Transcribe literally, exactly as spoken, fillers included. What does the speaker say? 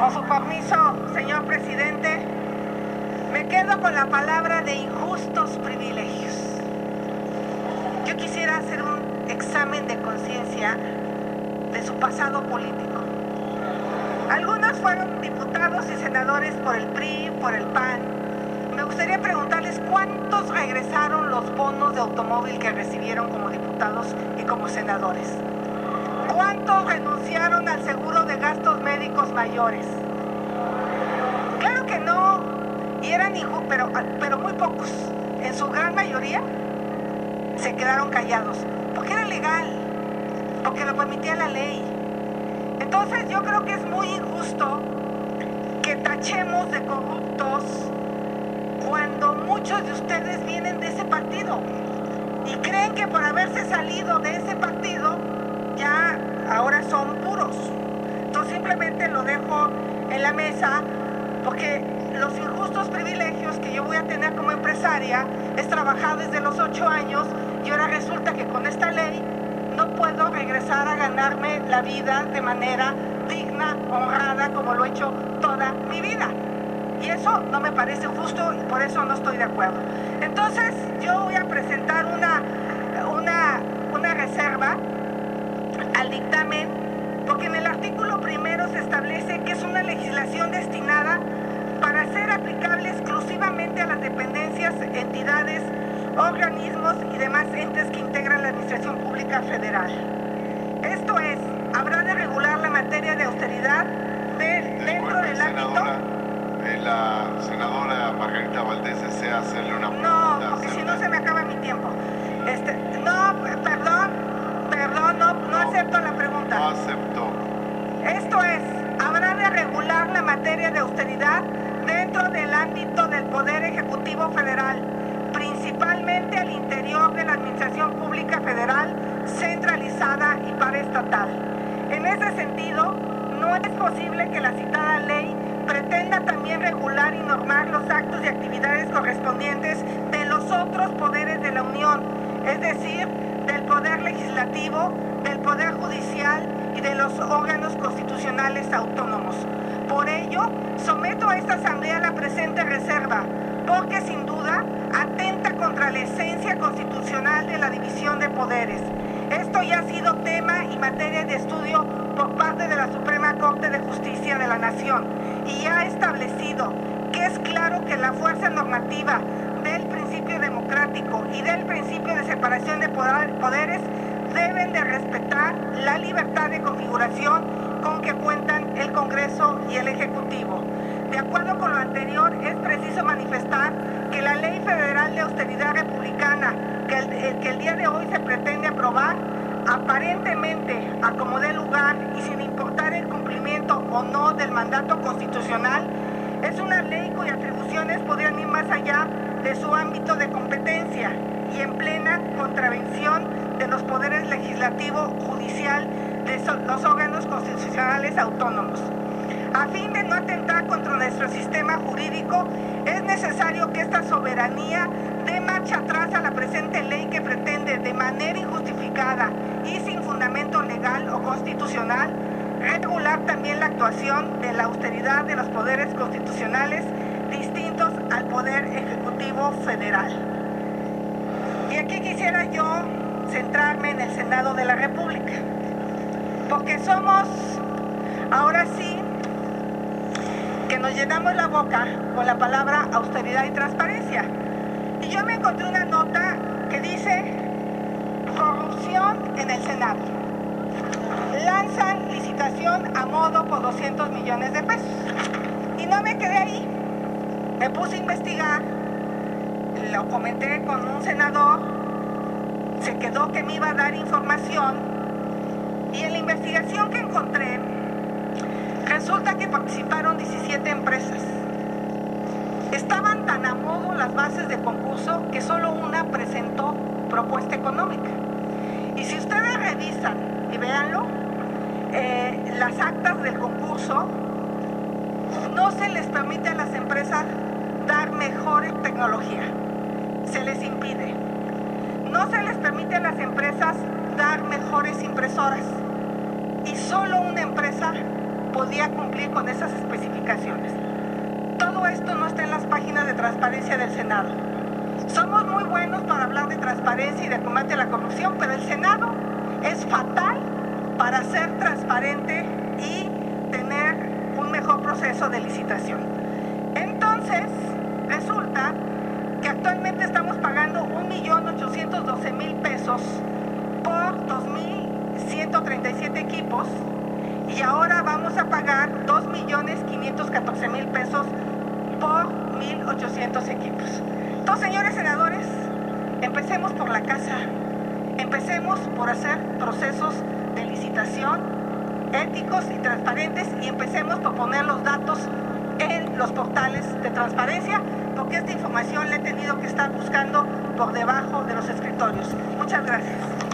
Con su permiso, señor presidente, me quedo con la palabra de injustos privilegios. Yo quisiera hacer un examen de conciencia de su pasado político. Algunos fueron diputados y senadores por el P R I, por el P A N. Me gustaría preguntarles cuántos regresaron los bonos de automóvil que recibieron como diputados y como senadores. ¿Cuántos renunciaron al seguro de gastos médicos mayores? Claro que no, y eran injustos, pero, pero muy pocos. En su gran mayoría se quedaron callados, porque era legal, porque lo permitía la ley. Entonces yo creo que es muy injusto que tachemos de corruptos cuando muchos de ustedes vienen de ese partido y creen que por haberse salido de ese partido ya ahora son puros. Entonces simplemente lo dejo en la mesa, porque los injustos privilegios que yo voy a tener como empresaria es trabajar desde los ocho años y ahora resulta que con esta ley no puedo regresar a ganarme la vida de manera digna, honrada, como lo he hecho toda mi vida. Y eso no me parece justo y por eso no estoy de acuerdo. Entonces yo voy a presentar una, una, una reserva al dictamen, porque en el artículo primero se establece que es una legislación destinada para ser aplicable exclusivamente a las dependencias, entidades, organismos y demás entes que integran la Administración Pública Federal. Esto es, habrá de regular la materia de austeridad de, dentro del ámbito... Eh, la senadora Margarita Valdés desea hacerle una pregunta. No, porque si no se me acaba mi tiempo. Este, no, perdón, perdón, no, no, no acepto la pregunta. No aceptó. Esto es, habrá de regular la materia de austeridad dentro del ámbito del Poder Ejecutivo Federal, principalmente al interior de la Administración Pública Federal centralizada y paraestatal. En ese sentido, no es posible que la citada ley pretenda también regular y normar los actos y actividades correspondientes de los otros poderes de la Unión, es decir, del Poder Legislativo, del Poder Judicial y de los órganos constitucionales autónomos. Por ello, someto a esta Asamblea la presente reserva, porque sin duda atenta contra la esencia constitucional de la división de poderes. Esto ya ha sido tema y materia de estudio por parte de la Suprema Corte de Justicia de la Nación y ha establecido que es claro que la fuerza normativa del principio democrático y del principio de separación de poderes deben de respetar la libertad de configuración con que cuentan el Congreso y el Ejecutivo. De acuerdo con lo anterior, es preciso manifestar que la Ley Federal de Austeridad Republicana, que el, el, que el día de hoy se pretende aprobar, aparentemente a como dé lugar y sin importar el cumplimiento o no del mandato constitucional, es una ley cuyas atribuciones podrían ir más allá de su ámbito de competencia y en plena contravención de los poderes legislativo, judicial, de los órganos constitucionales autónomos. A fin de no atentar contra nuestro sistema jurídico, es necesario que esta soberanía dé marcha atrás a la presente ley que pretende de manera injustificada y sin fundamento legal o constitucional regular también la actuación de la austeridad de los poderes constitucionales distintos al Poder Ejecutivo Federal. Y aquí quisiera yo centrarme en el Senado de la República, porque somos, ahora sí, que nos llenamos la boca con la palabra austeridad y transparencia. Y yo me encontré una nota que dice corrupción en el Senado. Lanzan licitación a modo por doscientos millones de pesos. Y no me quedé ahí. Me puse a investigar, lo comenté con un senador, se quedó que me iba a dar información y en la investigación que encontré resulta que participaron diecisiete empresas. Estaban tan a modo las bases de concurso que solo una presentó propuesta económica. Y si ustedes revisan y véanlo, eh, las actas del concurso, no se les permite a las empresas dar mejor tecnología. Se les impide. No se les permite a las empresas dar mejores impresoras. Y solo una empresa podía cumplir con esas especificaciones. Todo esto no está en las páginas de transparencia del Senado. Somos muy buenos para hablar de transparencia y de combate a la corrupción, pero el Senado es fatal para ser transparente y tener un mejor proceso de licitación. Entonces, resulta que actualmente estamos pagando un millón ochocientos doce mil pesos por dos mil ciento treinta y siete equipos y ahora vamos a pagar dos millones quinientos catorce mil pesos por mil ochocientos equipos. Entonces, señores senadores, empecemos por la casa, empecemos por hacer procesos de licitación éticos y transparentes y empecemos por poner los datos en los portales de transparencia, porque esta información la he tenido que estar buscando por debajo de los escritorios. Muchas gracias.